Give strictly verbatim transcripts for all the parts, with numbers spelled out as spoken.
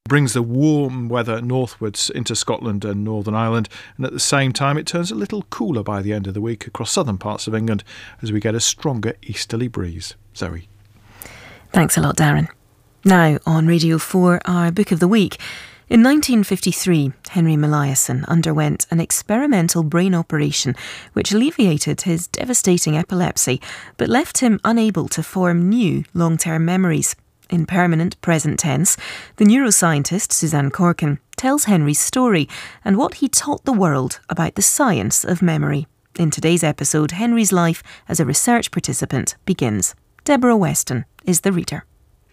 brings the warm weather northwards into Scotland and Northern Ireland, and at the same time it turns a little cooler by the end of the week across southern parts of England as we get a stronger easterly breeze. Zoe. Thanks a lot, Darren. Now on Radio four, our Book of the Week. In nineteen fifty-three, Henry Molaison underwent an experimental brain operation which alleviated his devastating epilepsy but left him unable to form new long-term memories. In permanent present tense, the neuroscientist Suzanne Corkin tells Henry's story and what he taught the world about the science of memory. In today's episode, Henry's life as a research participant begins. Deborah Weston is the reader.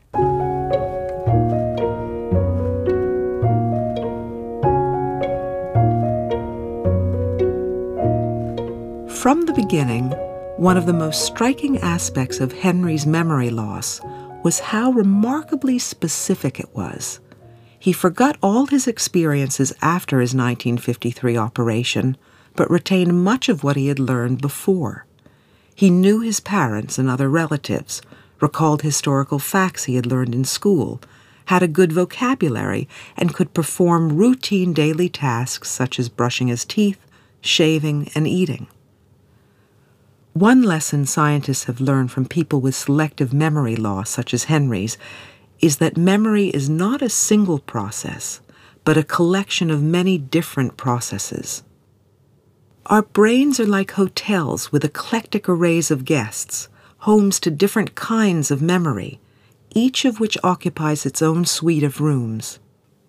From the beginning, one of the most striking aspects of Henry's memory loss was how remarkably specific it was. He forgot all his experiences after his nineteen fifty-three operation, but retained much of what he had learned before. He knew his parents and other relatives, recalled historical facts he had learned in school, had a good vocabulary, and could perform routine daily tasks such as brushing his teeth, shaving, and eating. One lesson scientists have learned from people with selective memory loss, such as Henry's, is that memory is not a single process, but a collection of many different processes. Our brains are like hotels with eclectic arrays of guests, homes to different kinds of memory, each of which occupies its own suite of rooms.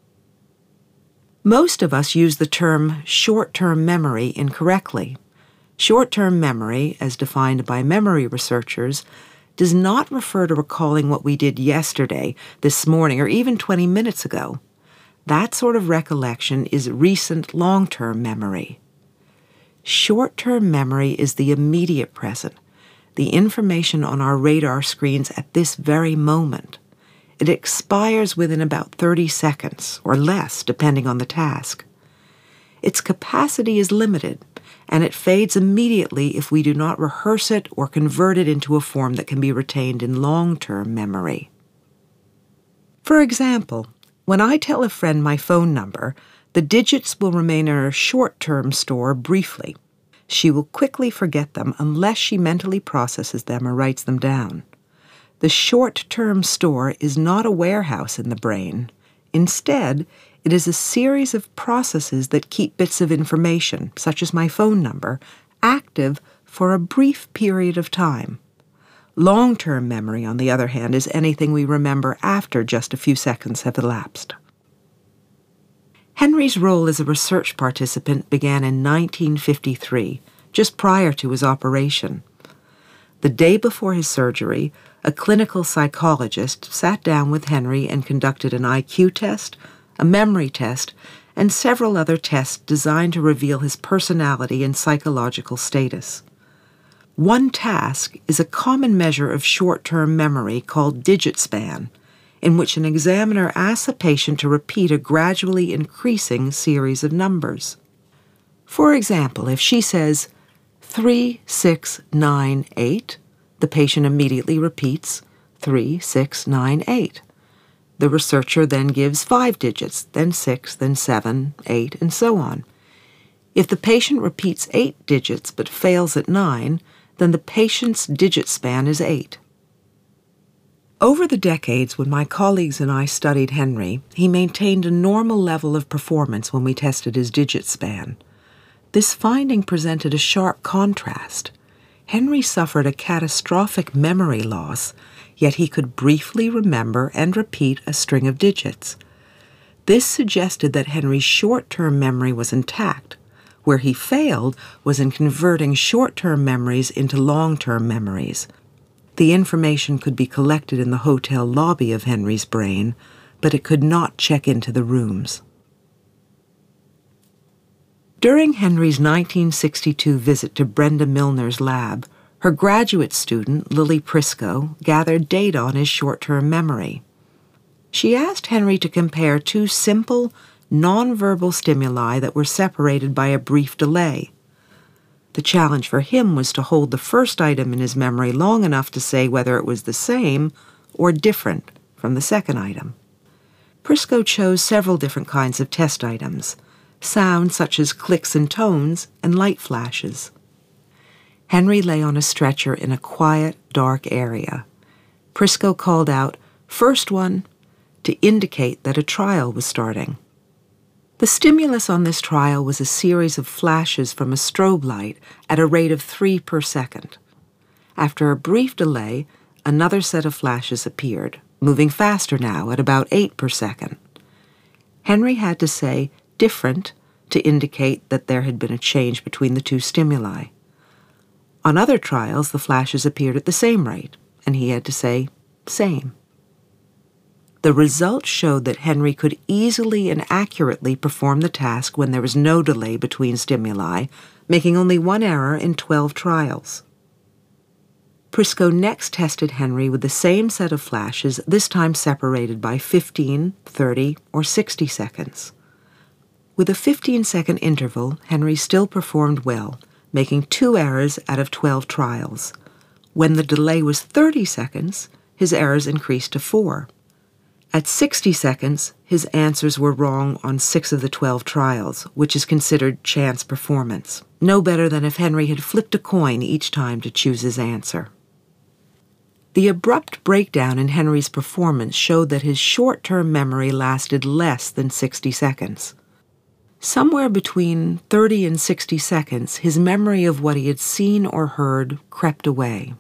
Most of us use the term short-term memory incorrectly. Short-term memory, as defined by memory researchers, does not refer to recalling what we did yesterday, this morning, or even twenty minutes ago. That sort of recollection is recent long-term memory. Short-term memory is the immediate present, the information on our radar screens at this very moment. It expires within about thirty seconds, or less, depending on the task. Its capacity is limited, and it fades immediately if we do not rehearse it or convert it into a form that can be retained in long-term memory. For example, when I tell a friend my phone number, the digits will remain in her short-term store briefly. She will quickly forget them unless she mentally processes them or writes them down. The short-term store is not a warehouse in the brain. Instead, it is a series of processes that keep bits of information, such as my phone number, active for a brief period of time. Long-term memory, on the other hand, is anything we remember after just a few seconds have elapsed. Henry's role as a research participant began in nineteen fifty-three, just prior to his operation. The day before his surgery, a clinical psychologist sat down with Henry and conducted an I Q test, a memory test, and several other tests designed to reveal his personality and psychological status. One task is a common measure of short-term memory called digit span, in which an examiner asks a patient to repeat a gradually increasing series of numbers. For example, if she says three six nine eight, the patient immediately repeats three six nine eight. The researcher then gives five digits, then six, then seven, eight, and so on. If the patient repeats eight digits but fails at nine, then the patient's digit span is eight. Over the decades when my colleagues and I studied Henry, he maintained a normal level of performance when we tested his digit span. This finding presented a sharp contrast. Henry suffered a catastrophic memory loss, yet he could briefly remember and repeat a string of digits. This suggested that Henry's short-term memory was intact. Where he failed was in converting short-term memories into long-term memories. The information could be collected in the hotel lobby of Henry's brain, but it could not check into the rooms. During Henry's nineteen sixty-two visit to Brenda Milner's lab, her graduate student, Lily Prisco, gathered data on his short-term memory. She asked Henry to compare two simple, nonverbal stimuli that were separated by a brief delay. The challenge for him was to hold the first item in his memory long enough to say whether it was the same or different from the second item. Prisco chose several different kinds of test items, sounds such as clicks and tones, and light flashes. Henry lay on a stretcher in a quiet, dark area. Prisco called out, "First one," to indicate that a trial was starting. The stimulus on this trial was a series of flashes from a strobe light at a rate of three per second. After a brief delay, another set of flashes appeared, moving faster now at about eight per second. Henry had to say "different" to indicate that there had been a change between the two stimuli. On other trials, the flashes appeared at the same rate, and he had to say "same." The results showed that Henry could easily and accurately perform the task when there was no delay between stimuli, making only one error in twelve trials. Prisco next tested Henry with the same set of flashes, this time separated by fifteen, thirty, or sixty seconds. With a fifteen-second interval, Henry still performed well, making two errors out of twelve trials. When the delay was thirty seconds, his errors increased to four. At sixty seconds, his answers were wrong on six of the twelve trials, which is considered chance performance, no better than if Henry had flipped a coin each time to choose his answer. The abrupt breakdown in Henry's performance showed that his short-term memory lasted less than sixty seconds. Somewhere between thirty and sixty seconds, his memory of what he had seen or heard crept away.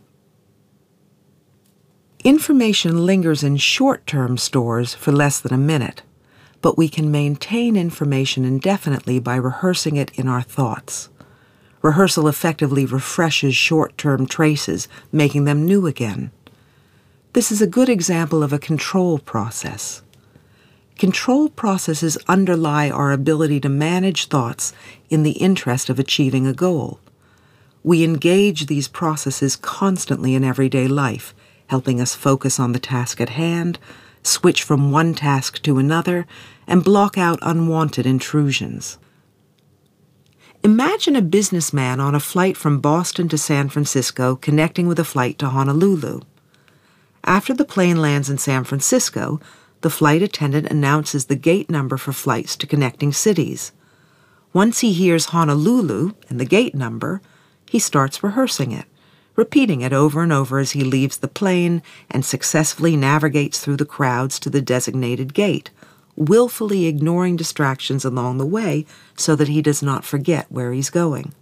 Information lingers in short-term stores for less than a minute, but we can maintain information indefinitely by rehearsing it in our thoughts. Rehearsal effectively refreshes short-term traces, making them new again. This is a good example of a control process. Control processes underlie our ability to manage thoughts in the interest of achieving a goal. We engage these processes constantly in everyday life, helping us focus on the task at hand, switch from one task to another, and block out unwanted intrusions. Imagine a businessman on a flight from Boston to San Francisco connecting with a flight to Honolulu. After the plane lands in San Francisco, the flight attendant announces the gate number for flights to connecting cities. Once he hears Honolulu and the gate number, he starts rehearsing it, repeating it over and over as he leaves the plane and successfully navigates through the crowds to the designated gate, willfully ignoring distractions along the way so that he does not forget where he's going.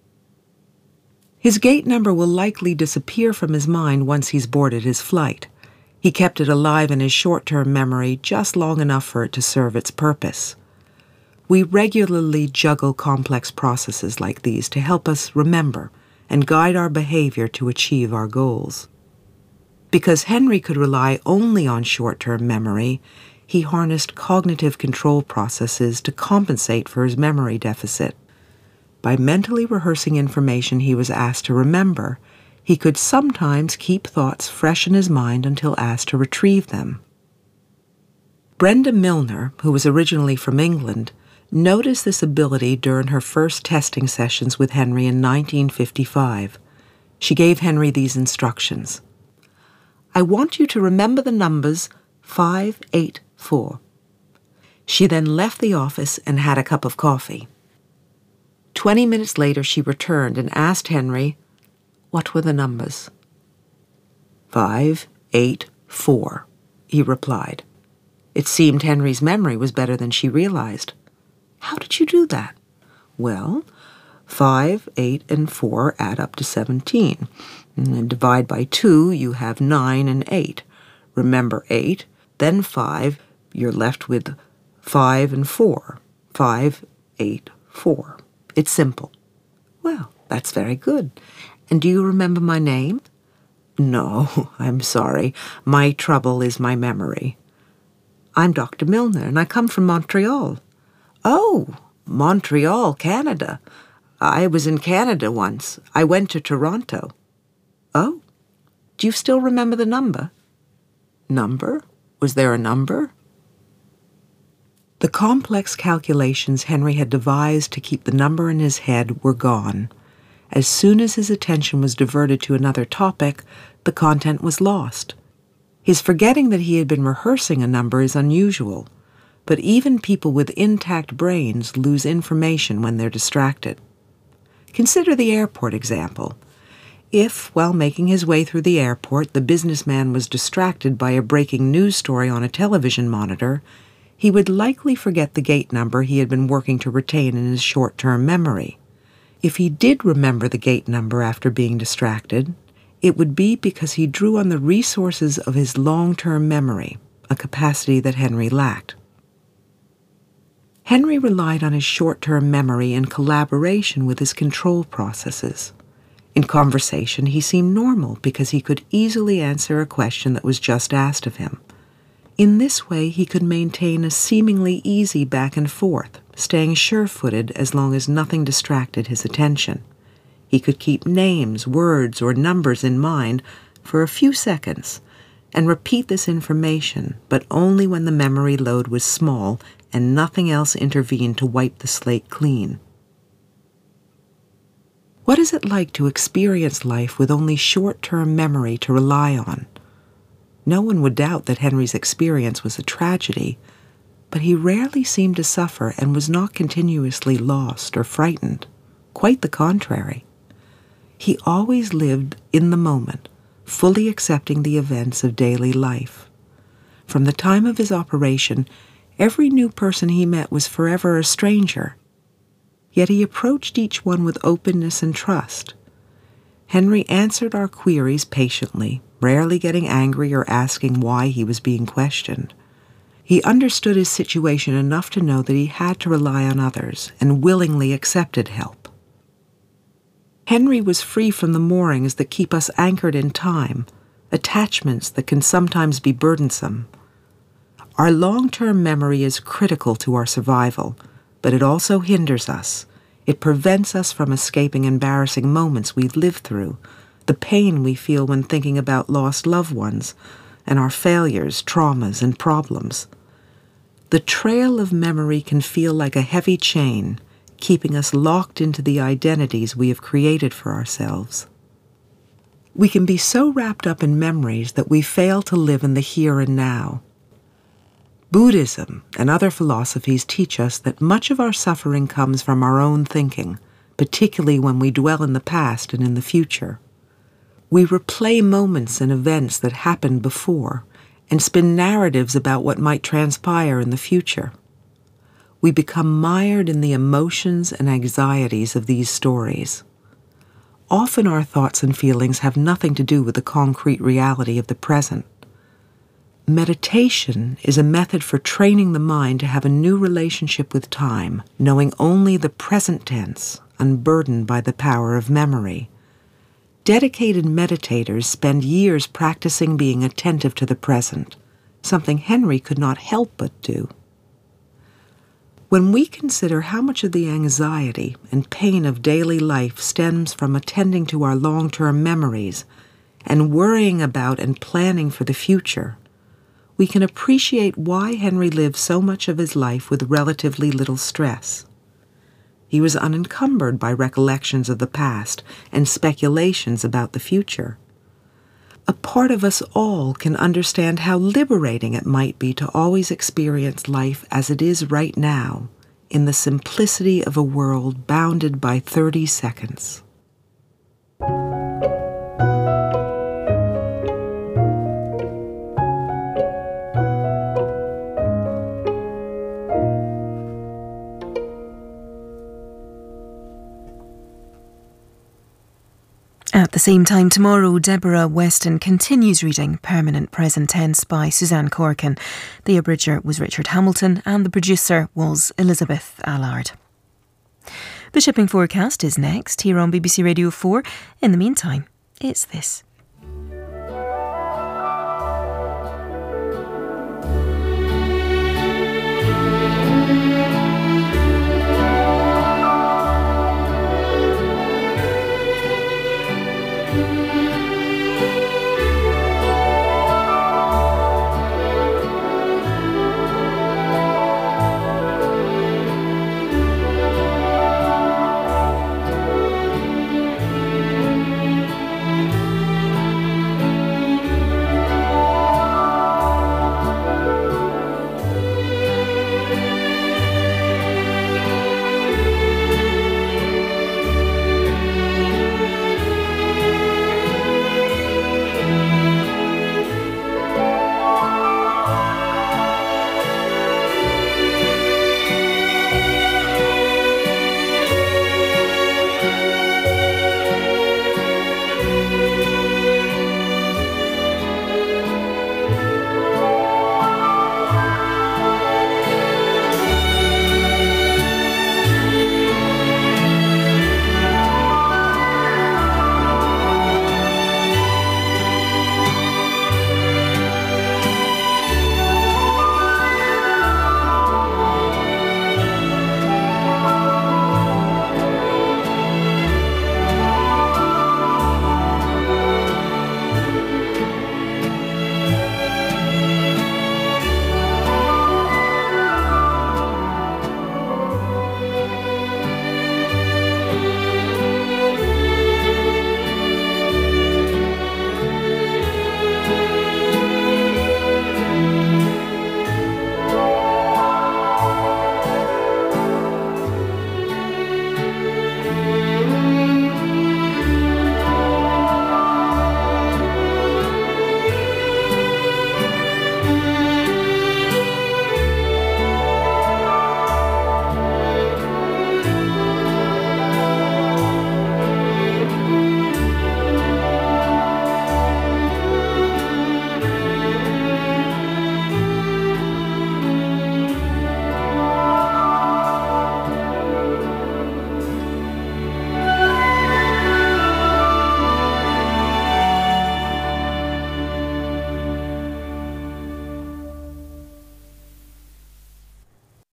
His gate number will likely disappear from his mind once he's boarded his flight. He kept it alive in his short-term memory just long enough for it to serve its purpose. We regularly juggle complex processes like these to help us remember and guide our behavior to achieve our goals. Because Henry could rely only on short-term memory, he harnessed cognitive control processes to compensate for his memory deficit. By mentally rehearsing information he was asked to remember, he could sometimes keep thoughts fresh in his mind until asked to retrieve them. Brenda Milner, who was originally from England, noticed this ability during her first testing sessions with Henry in nineteen fifty-five. She gave Henry these instructions. "I want you to remember the numbers five, eight, four. She then left the office and had a cup of coffee. Twenty minutes later she returned and asked Henry, "What were the numbers?" Five, eight, four, he replied. It seemed Henry's memory was better than she realized. "How did you do that?" "Well, five, eight, and four add up to seventeen. And divide by two, you have nine and eight. Remember eight, then five, you're left with five and four. Five, eight, four. It's simple." "Well, that's very good. And do you remember my name?" "No, I'm sorry. My trouble is my memory." "I'm Doctor Milner, and I come from Montreal." "Oh, Montreal, Canada. I was in Canada once. I went to Toronto." "Oh, do you still remember the number?" "Number? Was there a number?" The complex calculations Henry had devised to keep the number in his head were gone. As soon as his attention was diverted to another topic, the content was lost. His forgetting that he had been rehearsing a number is unusual. but even people with intact brains lose information when they're distracted. Consider the airport example. If, while making his way through the airport, the businessman was distracted by a breaking news story on a television monitor, he would likely forget the gate number he had been working to retain in his short-term memory. If he did remember the gate number after being distracted, it would be because he drew on the resources of his long-term memory, a capacity that Henry lacked. Henry relied on his short-term memory in collaboration with his control processes. In conversation, he seemed normal because he could easily answer a question that was just asked of him. In this way, he could maintain a seemingly easy back and forth, staying sure-footed as long as nothing distracted his attention. He could keep names, words, or numbers in mind for a few seconds and repeat this information, but only when the memory load was small and nothing else intervened to wipe the slate clean. What is it like to experience life with only short-term memory to rely on? No one would doubt that Henry's experience was a tragedy, but he rarely seemed to suffer and was not continuously lost or frightened. Quite the contrary. He always lived in the moment, fully accepting the events of daily life. From the time of his operation, every new person he met was forever a stranger. Yet he approached each one with openness and trust. Henry answered our queries patiently, rarely getting angry or asking why he was being questioned. He understood his situation enough to know that he had to rely on others and willingly accepted help. Henry was free from the moorings that keep us anchored in time, attachments that can sometimes be burdensome. Our long-term memory is critical to our survival, but it also hinders us. It prevents us from escaping embarrassing moments we've lived through, the pain we feel when thinking about lost loved ones, and our failures, traumas, and problems. The trail of memory can feel like a heavy chain, keeping us locked into the identities we have created for ourselves. We can be so wrapped up in memories that we fail to live in the here and now. Buddhism and other philosophies teach us that much of our suffering comes from our own thinking, particularly when we dwell in the past and in the future. We replay moments and events that happened before and spin narratives about what might transpire in the future. We become mired in the emotions and anxieties of these stories. Often our thoughts and feelings have nothing to do with the concrete reality of the present. Meditation is a method for training the mind to have a new relationship with time, knowing only the present tense, unburdened by the power of memory. Dedicated meditators spend years practicing being attentive to the present, something Henry could not help but do. When we consider how much of the anxiety and pain of daily life stems from attending to our long-term memories and worrying about and planning for the future, we can appreciate why Henry lived so much of his life with relatively little stress. He was unencumbered by recollections of the past and speculations about the future. A part of us all can understand how liberating it might be to always experience life as it is right now, in the simplicity of a world bounded by thirty seconds. At the same time tomorrow, Deborah Weston continues reading Permanent Present Tense by Suzanne Corkin. The abridger was Richard Hamilton and the producer was Elizabeth Allard. The shipping forecast is next here on B B C Radio four. In the meantime, it's this.